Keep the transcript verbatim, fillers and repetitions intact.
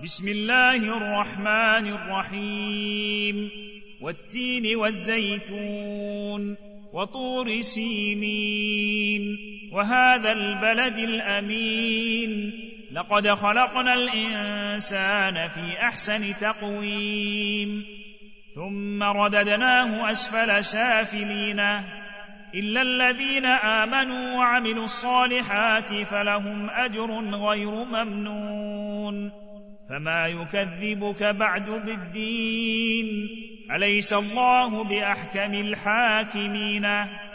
بسم الله الرحمن الرحيم والتين والزيتون وطور سينين وهذا البلد الأمين لقد خلقنا الإنسان في أحسن تقويم ثم رددناه أسفل سافلين إلا الذين آمنوا وعملوا الصالحات فلهم أجر غير ممنون فما يكذبك بعد بالدين أليس الله بأحكم الحاكمين